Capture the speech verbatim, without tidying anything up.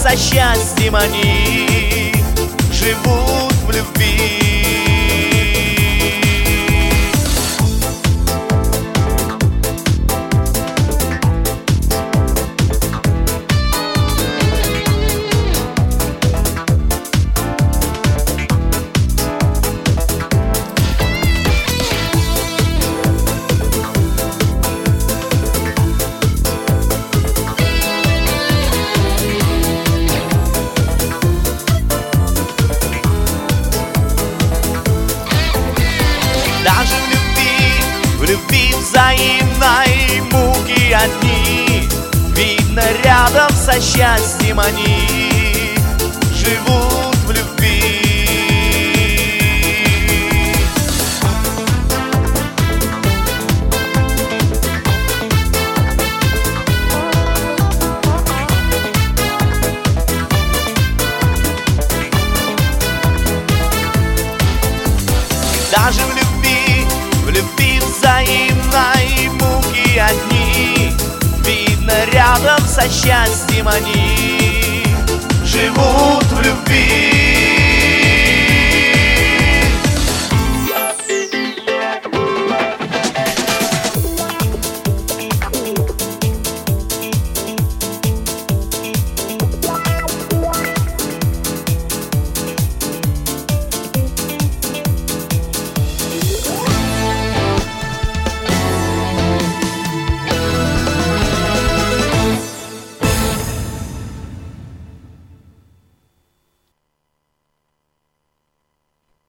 со счастьем они живут в любви. Даже в любви, в любви взаимной муки одни, видно, рядом со счастьем они живут в любви. Даже в любви, в любви взаимной муки одни, видно, рядом со счастьем они живут в любви.